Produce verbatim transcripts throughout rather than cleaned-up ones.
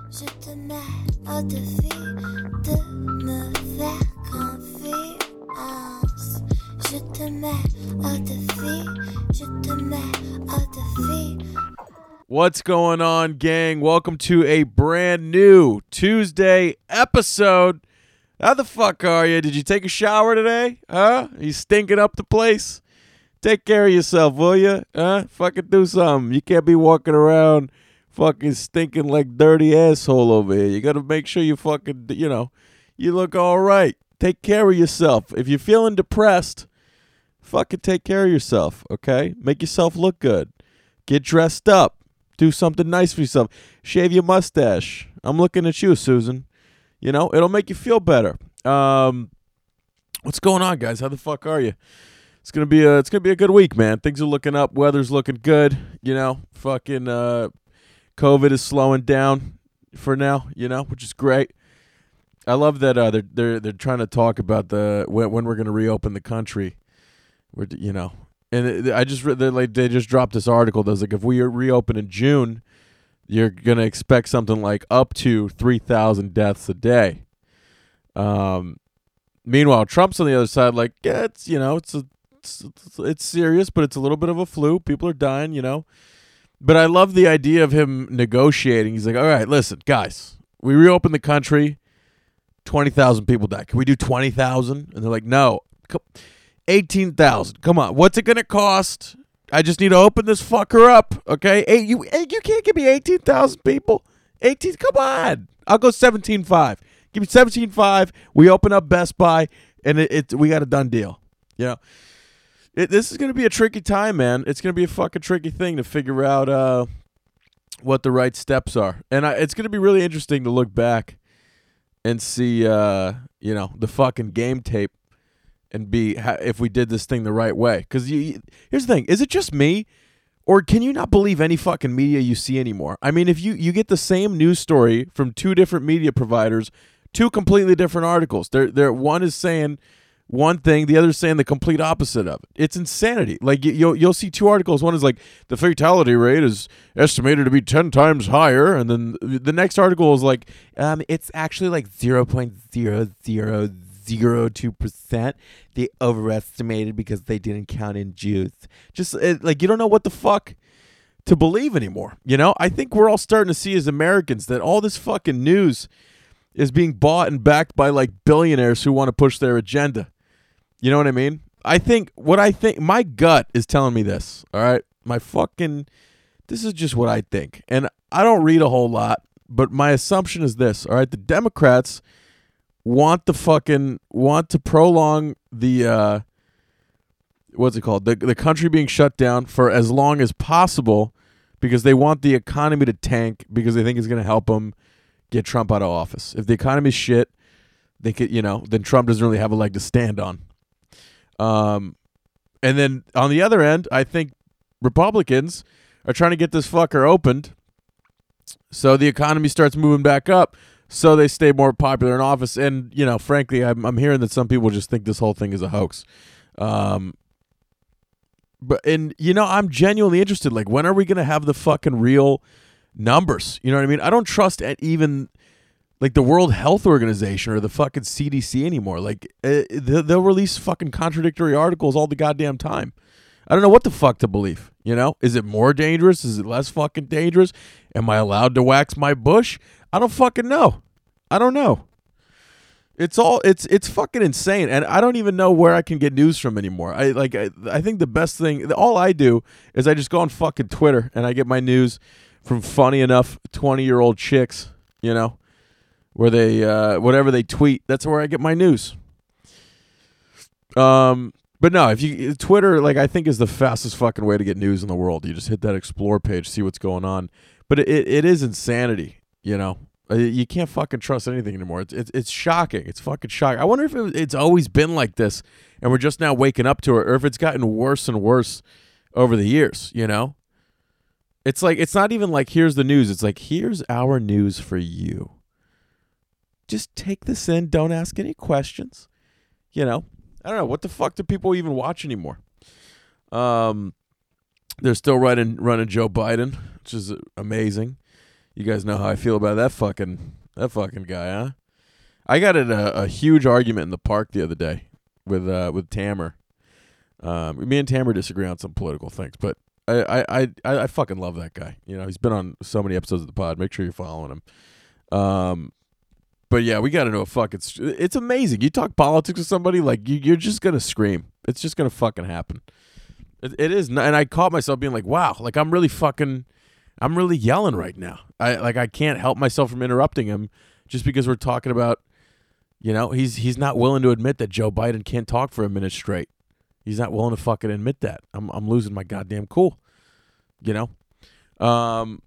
Je te mets au défi de me faire confiance. Je te mets au défi, je te mets au défi. What's going on, gang? Welcome to a brand new Tuesday episode. How the fuck are you? Did you take a shower today? Huh? Are you stinking up the place? Take care of yourself, will you? Huh? Fucking do something. You can't be walking around fucking stinking like dirty asshole over here. You gotta make sure you fucking, you know, you look all right. Take care of yourself. If you're feeling depressed, fucking take care of yourself, okay? Make yourself look good. Get dressed up. Do something nice for yourself. Shave your mustache. I'm looking at you, Susan. You know, it'll make you feel better. Um, what's going on, guys? How the fuck are you? It's gonna be a it's gonna be a good week, man. Things are looking up. Weather's looking good. You know, fucking uh, COVID is slowing down for now. You know, which is great. I love that uh, they're they're they're trying to talk about the when, when we're gonna reopen the country. We're you know, and it, I just they like they just dropped this article that was like if we reopen in June, you're gonna expect something like up to three thousand deaths a day. Um, meanwhile, Trump's on the other side, like yeah, it's you know it's a It's, it's serious, but it's a little bit of a flu. People are dying, you know. But I love the idea of him negotiating. He's like, all right, listen, guys, we reopen the country, twenty thousand people die. Can we do twenty thousand? And they're like, no, eighteen thousand. Come on, what's it going to cost? I just need to open this fucker up, okay? Hey, you you can't give me eighteen thousand people. eighteen, come on. I'll go seventeen five. Give me seventeen five. We open up Best Buy, and it, it we got a done deal, you know. It, this is going to be a tricky time, man. It's going to be a fucking tricky thing to figure out uh, what the right steps are. And I, it's going to be really interesting to look back and see, uh, you know, the fucking game tape and be ha- if we did this thing the right way. Because you, you, here's the thing. Is it just me? Or can you not believe any fucking media you see anymore? I mean, if you, you get the same news story from two different media providers, two completely different articles. They're, they're, one is saying one thing, the other's saying the complete opposite of it. It's insanity. Like you, you'll you'll see two articles. One is like the fatality rate is estimated to be ten times higher, and then the next article is like um, it's actually like zero point zero zero zero two percent. They overestimated because they didn't count in Jews. Just it, like you don't know what the fuck to believe anymore. You know, I think we're all starting to see as Americans that all this fucking news is being bought and backed by like billionaires who want to push their agenda. You know what I mean? I think what I think, my gut is telling me this, all right? My fucking, this is just what I think. And I don't read a whole lot, but my assumption is this, all right? The Democrats want the fucking, want to prolong the, uh, what's it called? The, the country being shut down for as long as possible because they want the economy to tank because they think it's going to help them get Trump out of office. If the economy's shit, they could, you know, then Trump doesn't really have a leg to stand on. Um, and then on the other end, I think Republicans are trying to get this fucker opened so the economy starts moving back up so they stay more popular in office. And, you know, frankly, I'm, I'm hearing that some people just think this whole thing is a hoax. Um, but, and, you know, I'm genuinely interested. Like, when are we going to have the fucking real numbers? You know what I mean? I don't trust even like the World Health Organization or the fucking C D C anymore. Like uh, they'll release fucking contradictory articles all the goddamn time. I don't know what the fuck to believe. You know, is it more dangerous? Is it less fucking dangerous? Am I allowed to wax my bush? I don't fucking know. I don't know. It's all it's it's fucking insane, and I don't even know where I can get news from anymore. I like I, I think the best thing, all I do is I just go on fucking Twitter and I get my news from funny enough twenty-year-old chicks, you know, where they, uh, whatever they tweet, that's where I get my news. Um, but no, if you, Twitter, like, I think is the fastest fucking way to get news in the world. You just hit that explore page, see what's going on. But it, it is insanity, you know. You can't fucking trust anything anymore. It's, it's, it's shocking. It's fucking shocking. I wonder if it, it's always been like this and we're just now waking up to it, or if it's gotten worse and worse over the years, you know. It's like, it's not even like, here's the news. It's like, here's our news for you. Just take this in. Don't ask any questions. You know, I don't know. What the fuck do people even watch anymore? Um, they're still running, running Joe Biden, which is amazing. You guys know how I feel about that fucking that fucking guy, huh? I got in a, a huge argument in the park the other day with uh, with Tammer. Um, me and Tammer disagree on some political things, but I, I, I, I fucking love that guy. You know, he's been on so many episodes of the pod. Make sure you're following him. Um, but yeah, we got into a fucking. It's amazing. You talk politics with somebody, like you, you're just gonna scream. It's just gonna fucking happen. It, it is, not, and I caught myself being like, "Wow, like I'm really fucking, I'm really yelling right now." I like I can't help myself from interrupting him just because we're talking about, you know, he's he's not willing to admit that Joe Biden can't talk for a minute straight. He's not willing to fucking admit that. I'm I'm losing my goddamn cool, you know. Um.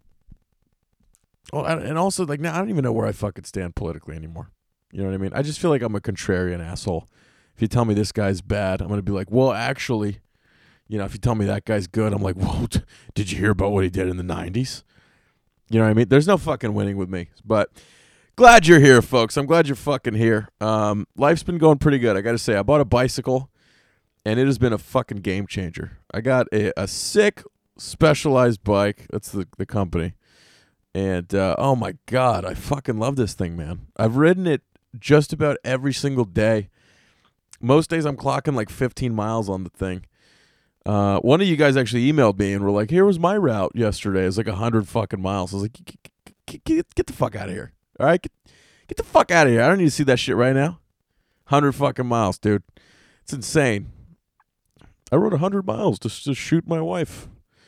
Oh, and also like now I don't even know where I fucking stand politically anymore. You know what I mean? I just feel like I'm a contrarian asshole. If you tell me this guy's bad, I'm gonna be like, well, actually, you know, if you tell me that guy's good, I'm like, whoa, did you hear about what he did in the nineties? You know what I mean? There's no fucking winning with me. But glad you're here, folks. I'm glad you're fucking here. Um, life's been going pretty good. I gotta say, I bought a bicycle, and it has been a fucking game changer. I got a, a sick Specialized bike. That's the the company. And, uh, oh, my God, I fucking love this thing, man. I've ridden it just about every single day. Most days I'm clocking like fifteen miles on the thing. Uh, one of you guys actually emailed me and were like, here was my route yesterday. It's like one hundred fucking miles. I was like, get, get, get the fuck out of here. All right? Get, get the fuck out of here. I don't need to see that shit right now. one hundred fucking miles, dude. It's insane. I rode one hundred miles just to shoot my wife.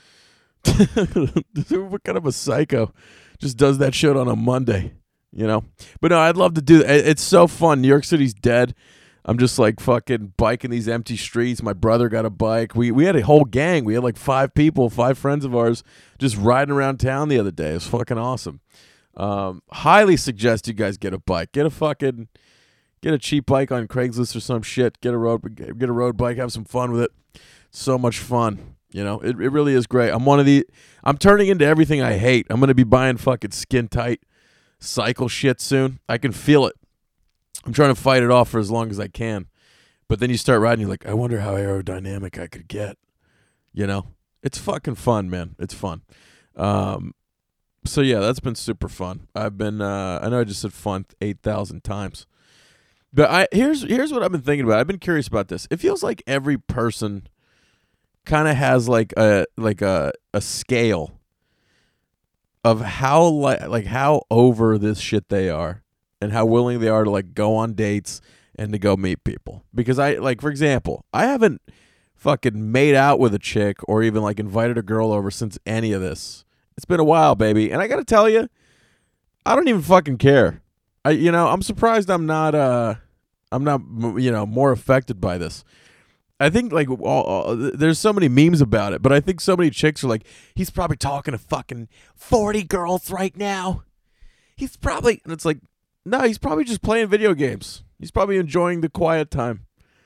What kind of a psycho just does that shit on a Monday, you know? But no, I'd love to do that. It's so fun. New York City's dead. I'm just like fucking biking these empty streets. My brother got a bike. We we had a whole gang. We had like five people, five friends of ours just riding around town the other day. It was fucking awesome. Um, highly suggest you guys get a bike. Get a fucking, get a cheap bike on Craigslist or some shit. Get a road, get a road bike. Have some fun with it. So much fun. You know, it it really is great. I'm one of the, I'm turning into everything I hate. I'm going to be buying fucking skin tight cycle shit soon. I can feel it. I'm trying to fight it off for as long as I can. But then you start riding, you're like, I wonder how aerodynamic I could get. You know, it's fucking fun, man. It's fun. Um, so yeah, that's been super fun. I've been, uh, I know I just said fun eight thousand times. But I here's here's what I've been thinking about. I've been curious about this. It feels like every person kind of has like a like a a scale of how like like how over this shit they are and how willing they are to like go on dates and to go meet people. Because I like, for example, I haven't fucking made out with a chick or even like invited a girl over since any of this. It's been a while, baby. And I got to tell you, I don't even fucking care. I you know, I'm surprised I'm not uh I'm not you know, more affected by this. I think, like, all, all, there's so many memes about it, but I think so many chicks are like, he's probably talking to fucking forty girls right now. He's probably, and it's like, no, he's probably just playing video games. He's probably enjoying the quiet time.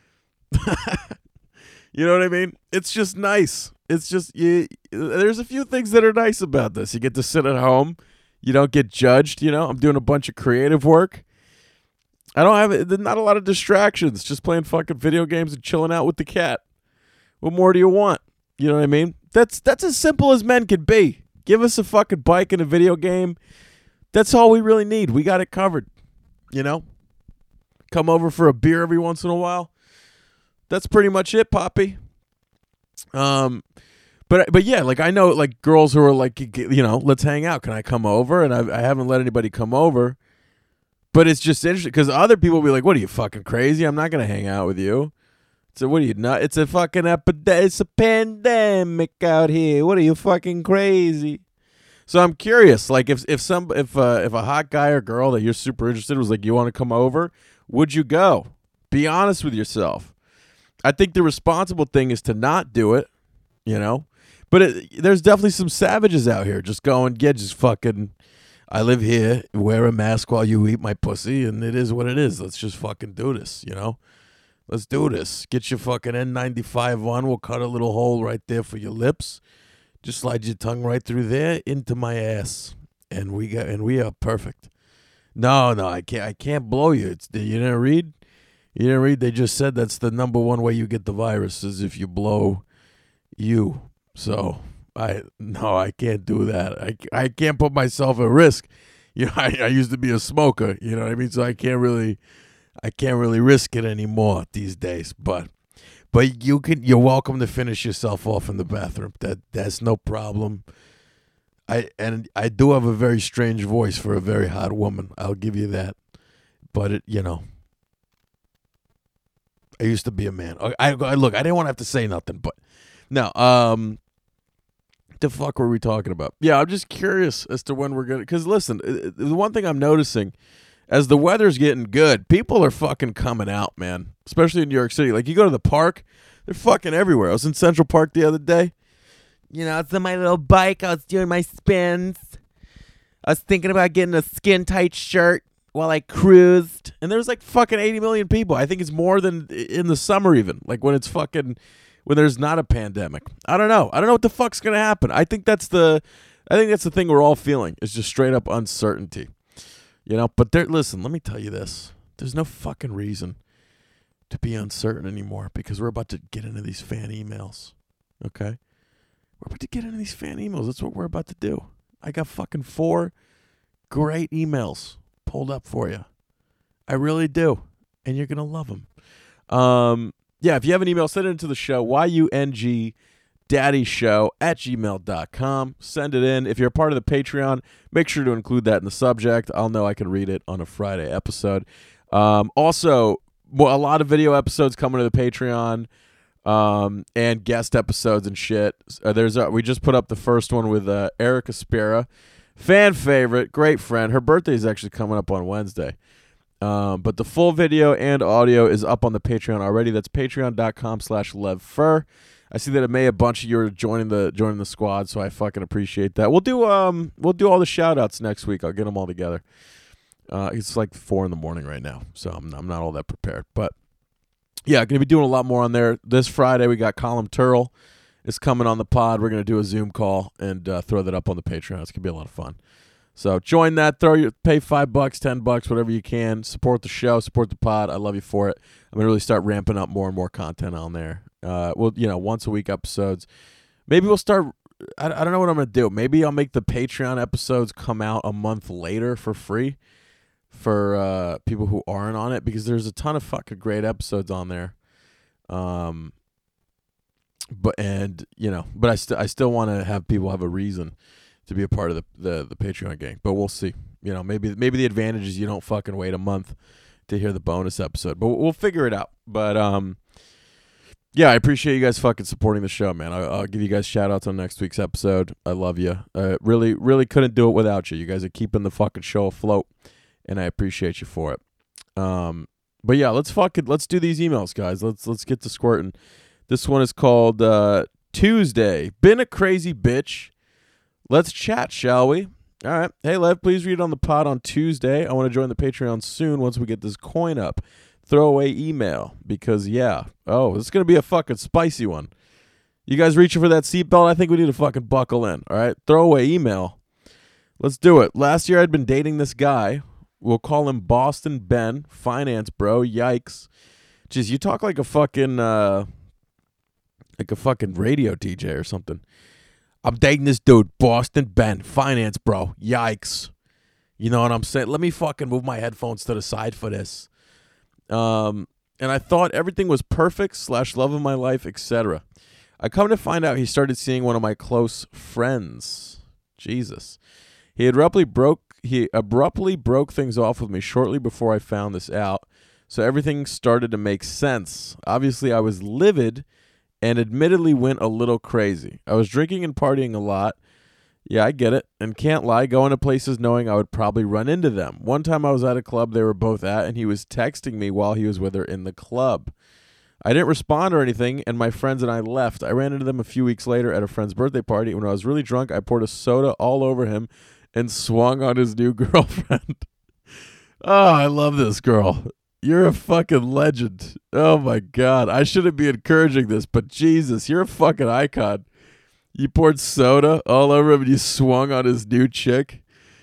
You know what I mean? It's just nice. It's just, you, there's a few things that are nice about this. You get to sit at home. You don't get judged, you know? I'm doing a bunch of creative work. I don't have, there's not a lot of distractions, just playing fucking video games and chilling out with the cat. What more do you want? You know what I mean? That's that's as simple as men can be. Give us a fucking bike and a video game. That's all we really need. We got it covered, you know? Come over for a beer every once in a while. That's pretty much it, Poppy. Um, but but yeah, like I know like girls who are like, you know, let's hang out. Can I come over? And I I haven't let anybody come over. But it's just interesting because other people will be like, what are you, fucking crazy? I'm not going to hang out with you. So what are you, not? It's a fucking epidemic. It's a pandemic out here. What are you, fucking crazy? So I'm curious, like if if some if uh, if a hot guy or girl that you're super interested in was like, you want to come over? Would you go? Be honest with yourself. I think the responsible thing is to not do it, you know? But it, there's definitely some savages out here just going, yeah, just fucking... I live here, wear a mask while you eat my pussy, and it is what it is. Let's just fucking do this, you know? Let's do this. Get your fucking N ninety-five on. We'll cut a little hole right there for your lips. Just slide your tongue right through there into my ass, and we got and we are perfect. No, no, I can't. I can't blow you. It's you didn't read. You didn't read. They just said that's the number one way you get the virus is if you blow you. So I no, I can't do that. I, I can't put myself at risk. You know, I, I used to be a smoker. You know what I mean? So I can't really, I can't really risk it anymore these days. But, but you can. You're welcome to finish yourself off in the bathroom. That that's no problem. I and I do have a very strange voice for a very hot woman. I'll give you that. But it, you know, I used to be a man. I, I look. I didn't want to have to say nothing, but no. Um. The fuck were we talking about? Yeah, I'm just curious as to when we're gonna. Because listen, the one thing I'm noticing, as the weather's getting good, people are fucking coming out, man. Especially in New York City. Like you go to the park, they're fucking everywhere. I was in Central Park the other day. You know, I was on my little bike. I was doing my spins. I was thinking about getting a skin tight shirt while I cruised, and there was like fucking eighty million people. I think it's more than in the summer, even like when it's fucking. When there's not a pandemic. I don't know. I don't know what the fuck's going to happen. I think that's the I think that's the thing we're all feeling. It's just straight up uncertainty. You know, but there listen, let me tell you this. There's no fucking reason to be uncertain anymore because we're about to get into these fan emails. Okay? We're about to get into these fan emails. That's what we're about to do. I got fucking four great emails pulled up for you. I really do. And you're going to love them. Um Yeah, if you have an email, send it into the show, Y U N G daddy show at gmail dot com. Send it in. If you're a part of the Patreon, make sure to include that in the subject. I'll know I can read it on a Friday episode. Um, also, well, a lot of video episodes coming to the Patreon um, and guest episodes and shit. Uh, there's a, We just put up the first one with uh, Erica Spera, fan favorite, great friend. Her birthday is actually coming up on Wednesday. Um, but the full video and audio is up on the Patreon already. That's patreon.com slash levfur. I see that it may a bunch of you are joining the joining the squad, so I fucking appreciate that. We'll do um we'll do all the shout outs next week. I'll get them all together. Uh, it's like four in the morning right now, so I'm I'm not all that prepared. But yeah, gonna be doing a lot more on there. This Friday we got Colin Turrell is coming on the pod. We're gonna do a Zoom call and uh, throw that up on the Patreon. It's gonna be a lot of fun. So join that, throw your pay five bucks, ten bucks, whatever you can. Support the show, support the pod. I love you for it. I'm gonna really start ramping up more and more content on there. Uh, well, you know, once a week episodes. Maybe we'll start. I, I don't know what I'm gonna do. Maybe I'll make the Patreon episodes come out a month later for free for uh, people who aren't on it because there's a ton of fucking great episodes on there. Um, but and you know, but I still I still want to have people have a reason to be a part of the, the the Patreon gang, but we'll see. You know, maybe maybe the advantage is you don't fucking wait a month to hear the bonus episode, but we'll figure it out. But um, yeah, I appreciate you guys fucking supporting the show, man. I, I'll give you guys shout outs on next week's episode. I love you. Uh, really, really couldn't do it without you. You guys are keeping the fucking show afloat, and I appreciate you for it. Um, but yeah, let's fucking let's do these emails, guys. Let's let's get to squirting. This one is called uh, Tuesday. Been a crazy bitch. Let's chat, shall we? All right. Hey, Lev, please read on the pod on Tuesday. I want to join the Patreon soon once we get this coin up. Throwaway email because, yeah. Oh, this is going to be a fucking spicy one. You guys reaching for that seatbelt? I think we need to fucking buckle in. All right. Throwaway email. Let's do it. Last year I'd been dating this guy. We'll call him Boston Ben. Finance bro. Yikes. Jeez, you talk like a fucking, uh, like a fucking radio D J or something. I'm dating this dude, Boston Ben, finance bro. Yikes. You know what I'm saying? Let me fucking move my headphones to the side for this. Um, and I thought everything was perfect, slash love of my life, et cetera. I come to find out he started seeing one of my close friends. Jesus. He abruptly broke he abruptly broke things off with me shortly before I found this out, so everything started to make sense. Obviously, I was livid and admittedly went a little crazy. I was drinking and partying a lot. Yeah, I get it. And can't lie, going to places knowing I would probably run into them. One time I was at a club they were both at, and he was texting me while he was with her in the club. I didn't respond or anything, and my friends and I left. I ran into them a few weeks later at a friend's birthday party. When I was really drunk, I poured a soda all over him and swung on his new girlfriend. Oh, I love this girl. You're a fucking legend. Oh, my God. I shouldn't be encouraging this, but Jesus, you're a fucking icon. You poured soda all over him and you swung on his new chick.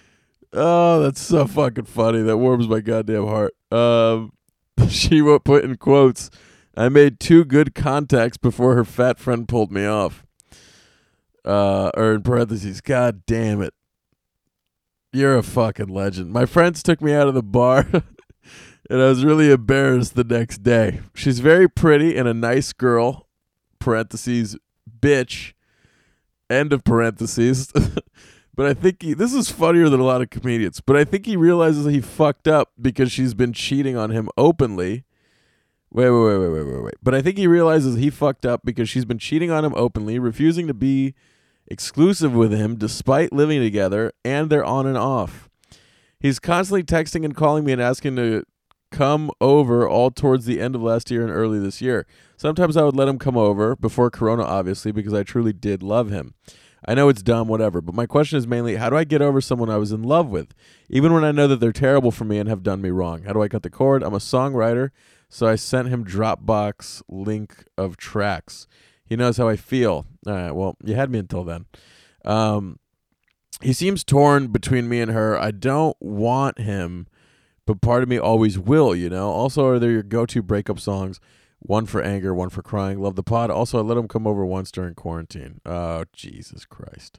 Oh, that's so fucking funny. That warms my goddamn heart. Um, she wrote, put in quotes, I made two good contacts before her fat friend pulled me off. Uh, or in parentheses, God damn it. You're a fucking legend. My friends took me out of the bar, and I was really embarrassed the next day. She's very pretty and a nice girl, parentheses, bitch, end of parentheses. But I think he, this is funnier than a lot of comedians, but I think he realizes he fucked up because she's been cheating on him openly. Wait, wait, wait, wait, wait, wait, wait. But I think he realizes he fucked up because she's been cheating on him openly, refusing to be exclusive with him despite living together, and they're on and off. He's constantly texting and calling me and asking to come over all towards the end of last year and early this year. Sometimes I would let him come over, before Corona obviously, because I truly did love him. I know it's dumb, whatever, but my question is mainly, how do I get over someone I was in love with, even when I know that they're terrible for me and have done me wrong? How do I cut the cord? I'm a songwriter, so I sent him Dropbox link of tracks. He knows how I feel. All right, well, you had me until then. Um, he seems torn between me and her. I don't want him, but part of me always will, you know? Also, are there your go-to breakup songs? One for anger, one for crying. Love the pod. Also, I let him come over once during quarantine. Oh, Jesus Christ.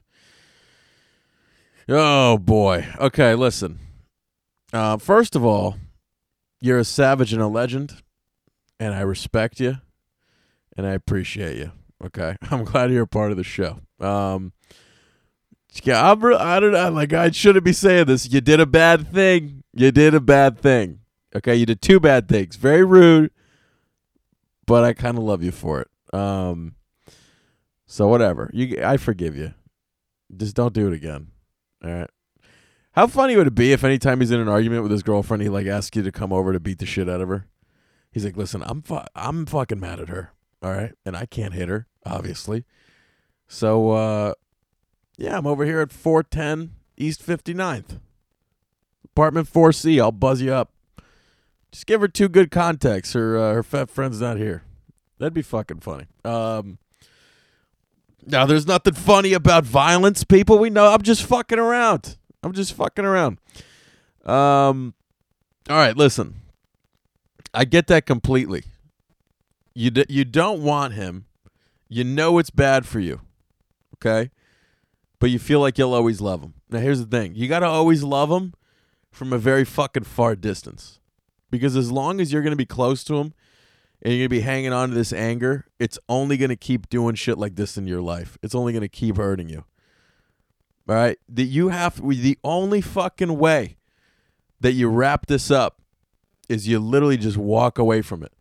Oh, boy. Okay, listen. Uh, first of all, you're a savage and a legend, and I respect you, and I appreciate you. Okay? I'm glad you're a part of the show. Um, yeah, I'm, I don't know. Like, I shouldn't be saying this. You did a bad thing. You did a bad thing. Okay? You did two bad things. Very rude. But I kind of love you for it. Um, so whatever. You, I forgive you. Just don't do it again. All right. How funny would it be if anytime he's in an argument with his girlfriend, he like asks you to come over to beat the shit out of her? He's like, listen, I'm fu- I'm fucking mad at her. All right, and I can't hit her, obviously. So uh, yeah, I'm over here at four ten East fifty-ninth, apartment four C. I'll buzz you up. Just give her two good contacts. Her uh, her fat friend's not here. That'd be fucking funny. Um, now, there's nothing funny about violence, people. We know I'm just fucking around. I'm just fucking around. Um, all right, listen. I get that completely. You d- you don't want him. You know it's bad for you. Okay? But you feel like you'll always love him. Now, here's the thing. You got to always love him from a very fucking far distance. Because as long as you're going to be close to him and you're going to be hanging on to this anger, it's only going to keep doing shit like this in your life. It's only going to keep hurting you. All right? That you have the only fucking way that you wrap this up is you literally just walk away from it.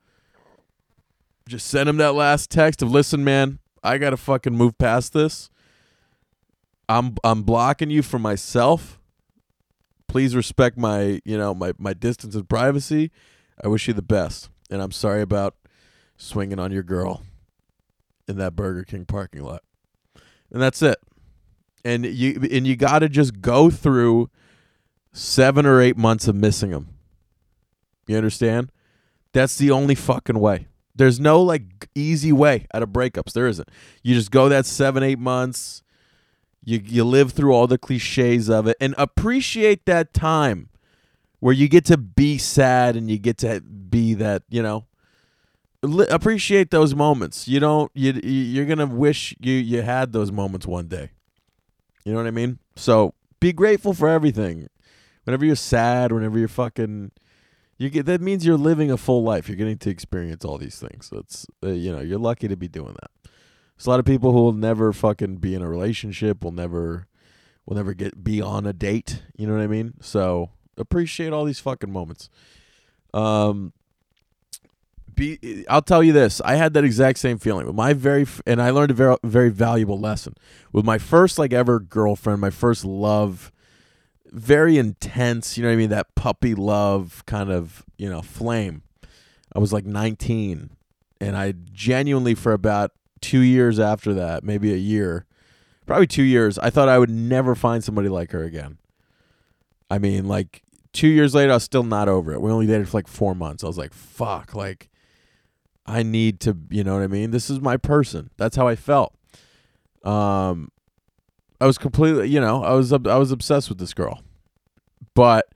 Just send him that last text of, listen, man, I got to fucking move past this. I'm I'm blocking you from myself. Please respect my, you know, my, my distance and privacy. I wish you the best. And I'm sorry about swinging on your girl in that Burger King parking lot. And that's it. And you and you got to just go through seven or eight months of missing them. You understand? That's the only fucking way. There's no, like, easy way out of breakups. There isn't. You just go that seven, eight months. You you live through all the cliches of it and appreciate that time where you get to be sad and you get to be that, you know, li- appreciate those moments. You don't, you, you're going to wish you, you had those moments one day. You know what I mean? So be grateful for everything. Whenever you're sad, whenever you're fucking, you get, that means you're living a full life. You're getting to experience all these things. So it's, uh, you know, you're lucky to be doing that. There's a lot of people who will never fucking be in a relationship, will never will never get be on a date. You know what I mean? So appreciate all these fucking moments. Um, be I'll tell you this. I had that exact same feeling with my very, and I learned a very very valuable lesson with my first like ever girlfriend, my first love, very intense. You know what I mean? That puppy love kind of, you know, flame. I was like nineteen, and I genuinely for about two years after that, maybe a year, probably two years, I thought I would never find somebody like her again. I mean, like, two years later, I was still not over it. We only dated for like four months. I was like, fuck, like, I need to, you know what I mean? This is my person. That's how I felt. Um, I was completely, you know, I was I was obsessed with this girl. But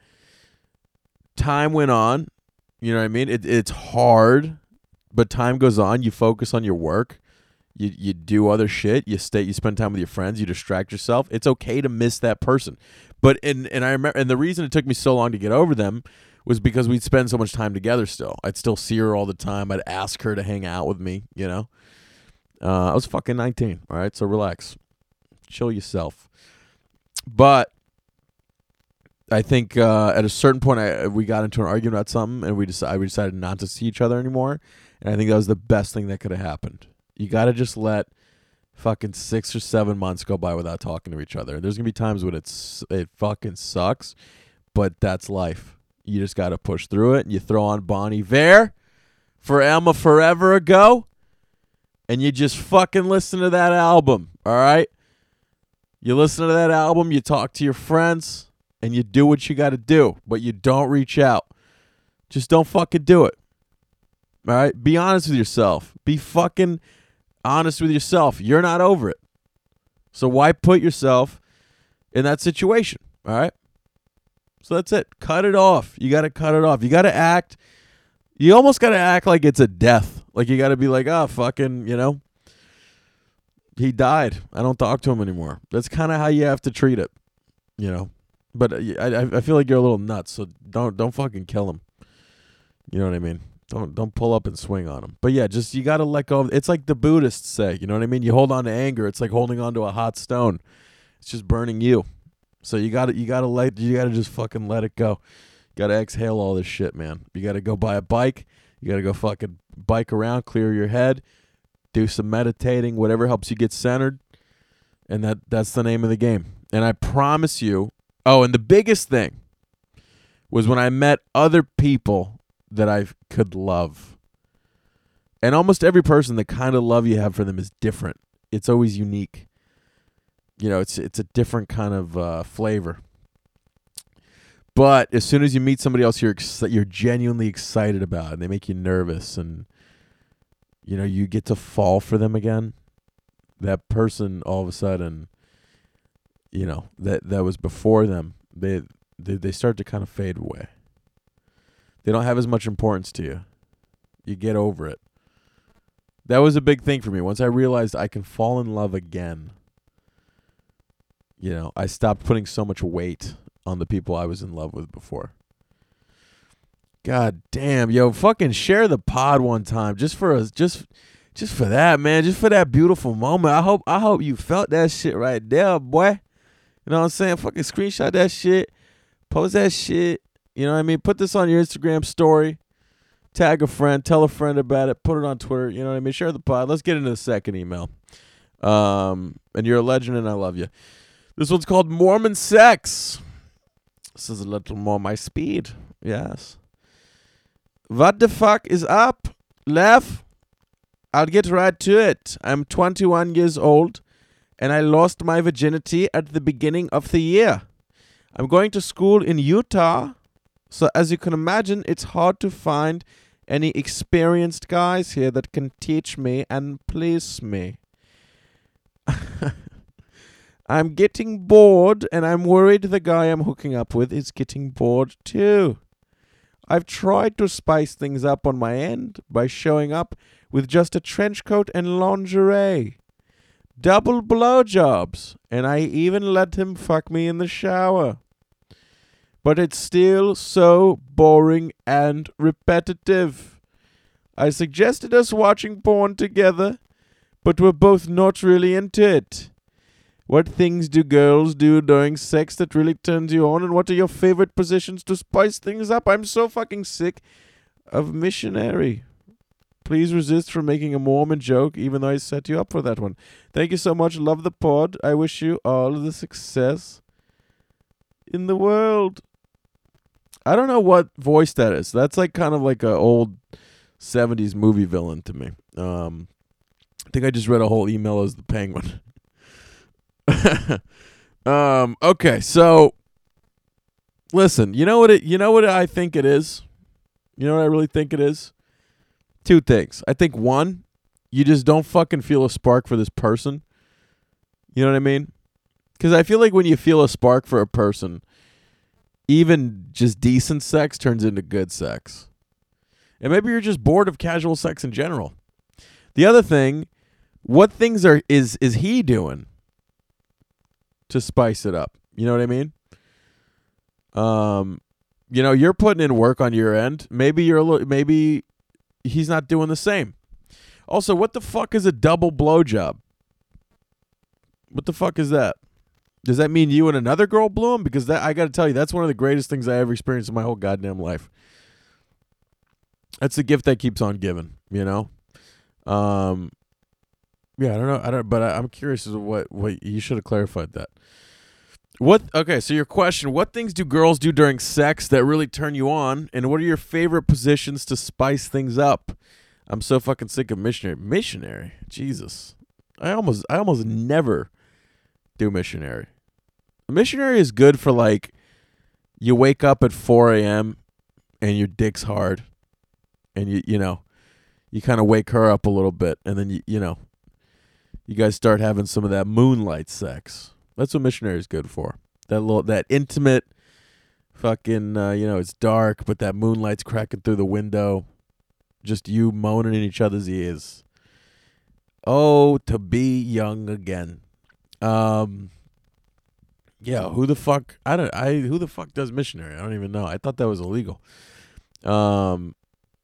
time went on, you know what I mean? It, it's hard, but time goes on. You focus on your work. You you do other shit. You stay. You spend time with your friends. You distract yourself. It's okay to miss that person. But and and I remember, and the reason it took me so long to get over them was because we'd spend so much time together. Still, I'd still see her all the time. I'd ask her to hang out with me. You know, uh, I was fucking nineteen. All right, so relax, chill yourself. But I think uh, at a certain point, I, we got into an argument about something, and we decided we decided not to see each other anymore. And I think that was the best thing that could have happened. You got to just let fucking six or seven months go by without talking to each other. There's going to be times when it's it fucking sucks, but that's life. You just got to push through it, and you throw on Bon Iver for Emma Forever Ago, and you just fucking listen to that album, all right? You listen to that album, you talk to your friends, and you do what you got to do, but you don't reach out. Just don't fucking do it, all right? Be honest with yourself. Be fucking honest with yourself. You're not over it. So why put yourself in that situation? All right. So that's it. Cut it off. You got to cut it off. You got to act. You almost got to act like it's a death. Like you got to be like, oh, fucking, you know, he died. I don't talk to him anymore. That's kind of how you have to treat it, you know. But I, I feel like you're a little nuts. So don't, don't fucking kill him. You know what I mean? Don't don't pull up and swing on them. But yeah, just you got to let go of, it's like the Buddhists say, you know what I mean? You hold on to anger. It's like holding on to a hot stone. It's just burning you. So you got to you got to let you got to just fucking let it go. You got to exhale all this shit, man. You got to go buy a bike. You got to go fucking bike around, clear your head, do some meditating, whatever helps you get centered. And that that's the name of the game. And I promise you, oh, and the biggest thing was when I met other people that I could love. And almost every person, the kind of love you have for them is different. It's always unique. You know, it's it's a different kind of uh, flavor. But as soon as you meet somebody else you're ex- you're genuinely excited about, and they make you nervous, and you know, you get to fall for them again, that person all of a sudden, you know, that that was before them, they they, they start to kind of fade away. They don't have as much importance to you. You get over it. That was a big thing for me. Once I realized I can fall in love again, you know, I stopped putting so much weight on the people I was in love with before. God damn, yo, fucking share the pod one time just for us, just just for that, man, just for that beautiful moment. I hope I hope you felt that shit right there, boy. You know what I'm saying? Fucking screenshot that shit, post that shit. You know what I mean? Put this on your Instagram story. Tag a friend. Tell a friend about it. Put it on Twitter. You know what I mean? Share the pod. Let's get into the second email. Um, and you're a legend, and I love you. This one's called Mormon Sex. This is a little more my speed. Yes. What the fuck is up, Lev? I'll get right to it. I'm twenty-one years old, and I lost my virginity at the beginning of the year. I'm going to school in Utah. So as you can imagine, it's hard to find any experienced guys here that can teach me and please me. I'm getting bored, and I'm worried the guy I'm hooking up with is getting bored too. I've tried to spice things up on my end by showing up with just a trench coat and lingerie. Double blowjobs, and I even let him fuck me in the shower. But it's still so boring and repetitive. I suggested us watching porn together, but we're both not really into it. What things do girls do during sex that really turns you on, and what are your favorite positions to spice things up? I'm so fucking sick of missionary. Please resist from making a Mormon joke, even though I set you up for that one. Thank you so much. Love the pod. I wish you all the success in the world. I don't know what voice that is. That's like kind of like an old seventies movie villain to me. Um, I think I just read a whole email as the Penguin. um, okay, so listen, you know what it, you know what I think it is? You know what I really think it is? Two things. I think one, you just don't fucking feel a spark for this person. You know what I mean? Because I feel like when you feel a spark for a person, even just decent sex turns into good sex. And maybe you're just bored of casual sex in general. The other thing, What things are is is he doing to spice it up? You know what I mean? Um, you know, you're putting in work on your end. Maybe you're a little, maybe he's not doing the same. Also, what the fuck is a double blowjob? What the fuck is that? Does that mean you and another girl blew him? Because that I got to tell you, that's one of the greatest things I ever experienced in my whole goddamn life. That's the gift that keeps on giving, you know? Um, yeah, I don't know. I don't, but I, I'm curious as to what, what you should have clarified that. What? Okay, so your question, what things do girls do during sex that really turn you on? And what are your favorite positions to spice things up? I'm so fucking sick of missionary. Missionary? Jesus. I almost, I almost never do missionary. Missionary is good for like, you wake up at four a.m. and your dick's hard. And you, you know, you kind of wake her up a little bit. And then, you, you know, you guys start having some of that moonlight sex. That's what missionary is good for. That little, that intimate fucking, uh, you know, it's dark, but that moonlight's cracking through the window. Just you moaning in each other's ears. Oh, to be young again. Um, yeah, who the fuck, I don't, I, who the fuck does missionary? I don't even know. I thought that was illegal. Um,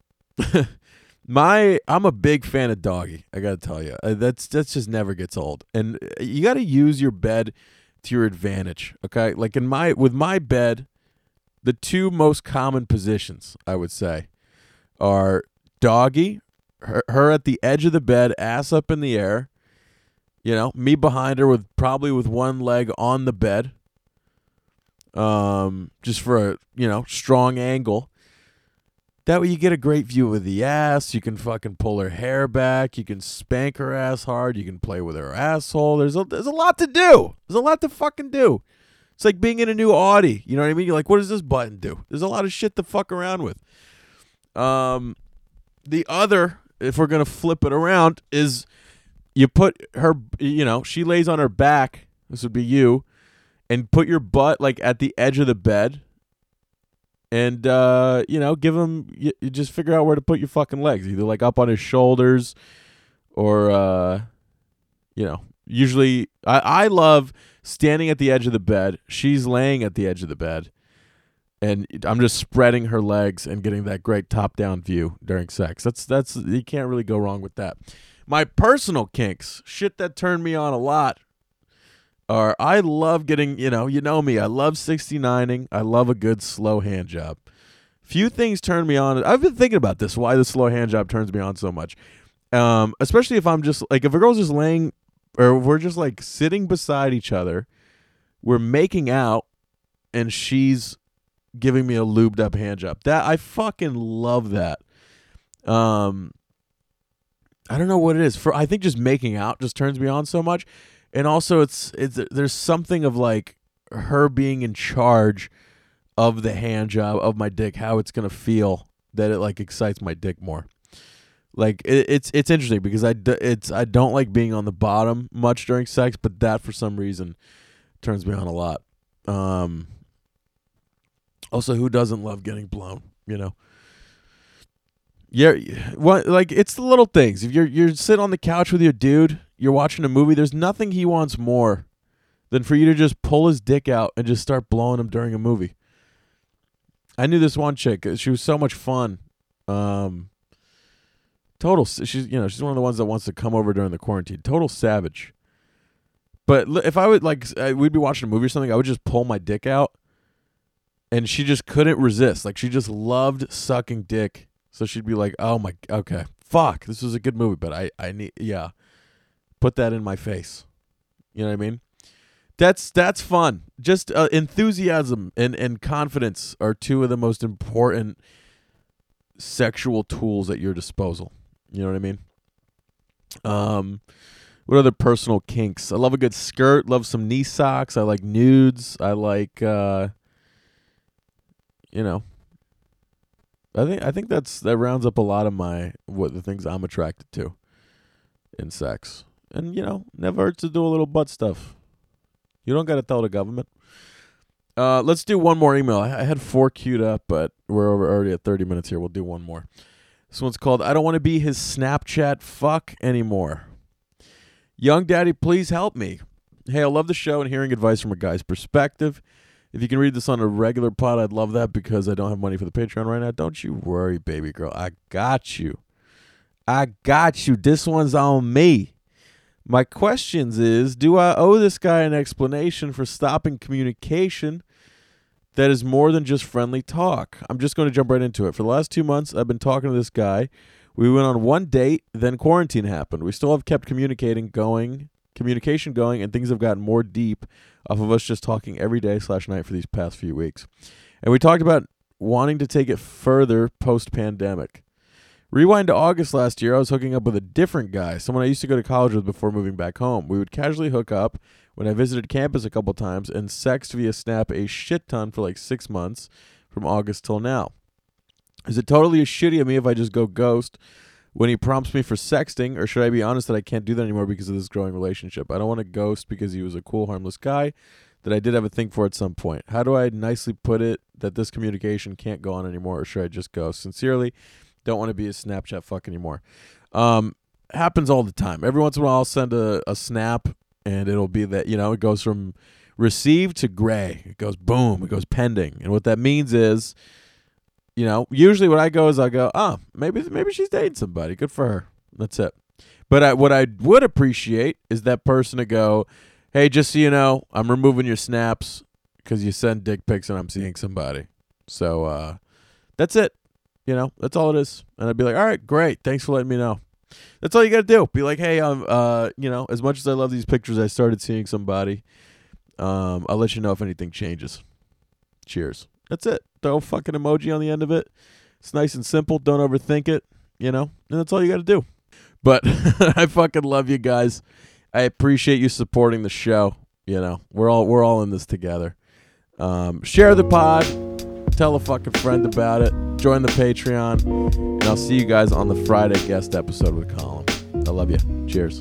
my, I'm a big fan of doggy. I gotta tell you, uh, that's, that's just never gets old. And you gotta use your bed to your advantage. Okay. Like in my, with my bed, the two most common positions I would say are doggy, her, her at the edge of the bed, ass up in the air, you know, me behind her with probably with one leg on the bed. Um, just for a, you know, strong angle. That way you get a great view of the ass. You can fucking pull her hair back. You can spank her ass hard. You can play with her asshole. There's a, there's a lot to do. There's a lot to fucking do. It's like being in a new Audi. You know what I mean? You're like, what does this button do? There's a lot of shit to fuck around with. Um, the other, if we're going to flip it around, is you put her, you know, she lays on her back. This would be you. And put your butt like at the edge of the bed. And, uh, you know, give him, you, you just figure out where to put your fucking legs. Either like up on his shoulders or, uh, you know, usually I, I love standing at the edge of the bed. She's laying at the edge of the bed. And I'm just spreading her legs and getting that great top-down view during sex. That's, that's, you can't really go wrong with that. My personal kinks, shit that turned me on a lot, are I love getting, you know, you know me, I love sixty-nining. I love a good slow hand job. Few things turn me on. I've been thinking about this, why the slow hand job turns me on so much. Um, especially if I'm just, like, if a girl's just laying, or we're just, like, sitting beside each other, we're making out, and she's giving me a lubed up hand job. That, I fucking love that. Um, I don't know what it is. For I think just making out just turns me on so much. And also, it's it's there's something of like her being in charge of the hand job of my dick, how it's gonna feel, that it like excites my dick more. Like it, it's it's interesting because I d- it's I don't like being on the bottom much during sex, but that for some reason turns me on a lot. Um. Also, who doesn't love getting blown? You know. Yeah, what like it's the little things. If you're you're sitting on the couch with your dude, you're watching a movie, there's nothing he wants more than for you to just pull his dick out and just start blowing him during a movie. I knew this one chick. She was so much fun. Um, total, she's you know she's one of the ones that wants to come over during the quarantine. Total savage. But if I would like, we'd be watching a movie or something, I would just pull my dick out, and she just couldn't resist. Like she just loved sucking dick. So she'd be like, "Oh my, okay, fuck, this was a good movie, but I, I need, yeah, put that in my face." You know what I mean? That's that's fun. Just uh, enthusiasm and and confidence are two of the most important sexual tools at your disposal. You know what I mean? Um, what other personal kinks? I love a good skirt. Love some knee socks. I like nudes. I like, uh, you know. I think I think that's that rounds up a lot of my what the things I'm attracted to in sex. And you know, never hurts to do a little butt stuff. You don't got to tell the government. Uh, let's do one more email. I, I had four queued up, but we're over already at thirty minutes here. We'll do one more. This one's called "I don't want to be his Snapchat fuck anymore." Young Daddy, please help me. Hey, I love the show and hearing advice from a guy's perspective. If you can read this on a regular pod, I'd love that because I don't have money for the Patreon right now. Don't you worry, baby girl. I got you. I got you. This one's on me. My questions is, do I owe this guy an explanation for stopping communication that is more than just friendly talk? I'm just going to jump right into it. For the last two months, I've been talking to this guy. We went on one date, then quarantine happened. We still have kept communicating going, communication going, and things have gotten more deep off of us just talking every day slash night for these past few weeks. And we talked about wanting to take it further post-pandemic. Rewind to August last year, I was hooking up with a different guy, someone I used to go to college with before moving back home. We would casually hook up when I visited campus a couple times and sext via Snap a shit ton for like six months from August till now. Is it totally shitty of me if I just go ghost when he prompts me for sexting, or should I be honest that I can't do that anymore because of this growing relationship? I don't want to ghost because he was a cool, harmless guy that I did have a thing for at some point. How do I nicely put it that this communication can't go on anymore, or should I just ghost? Sincerely, don't want to be a Snapchat fuck anymore. Um, happens all the time. Every once in a while I'll send a, a snap and it'll be that, you know, it goes from received to gray. It goes boom. It goes pending. And what that means is, you know, usually what I go is I go, oh, maybe maybe she's dating somebody. Good for her. That's it. But I, what I would appreciate is that person to go, hey, just so you know, I'm removing your snaps because you send dick pics and I'm seeing somebody. So uh, that's it. You know, that's all it is. And I'd be like, all right, great. Thanks for letting me know. That's all you got to do. Be like, hey, um, uh, you know, as much as I love these pictures, I started seeing somebody. Um, I'll let you know if anything changes. Cheers. That's it. Throw a fucking emoji on the end of it. It's nice and simple. Don't overthink it, you know, and that's all you got to do. But I fucking love you guys. I appreciate you supporting the show. You know, we're all we're all in this together. Um, share the pod. Tell a fucking friend about it. Join the Patreon. And I'll see you guys on the Friday guest episode with Colin. I love you. Cheers.